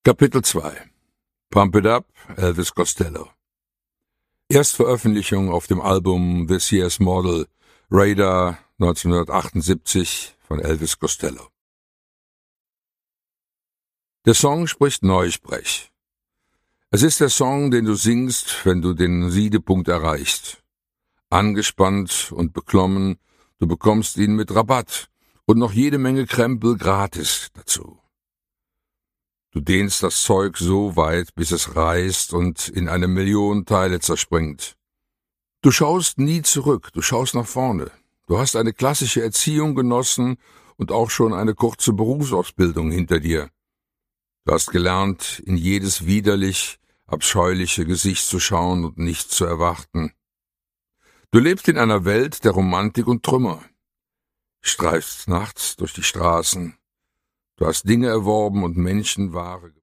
Kapitel 2 Pump It Up, Elvis Costello. Erstveröffentlichung auf dem Album This Year's Model, Radar 1978 von Elvis Costello. Der Song spricht Neusprech. Es ist der Song, den du singst, wenn du den Siedepunkt erreichst. Angespannt und beklommen, du bekommst ihn mit Rabatt und noch jede Menge Krempel gratis dazu. Du dehnst das Zeug so weit, bis es reißt und in eine Million Teile zerspringt. Du schaust nie zurück, du schaust nach vorne. Du hast eine klassische Erziehung genossen und auch schon eine kurze Berufsausbildung hinter dir. Du hast gelernt, in jedes widerlich, abscheuliche Gesicht zu schauen und nichts zu erwarten. Du lebst in einer Welt der Romantik und Trümmer. Streifst nachts durch die Straßen. Du hast Dinge erworben und Menschenware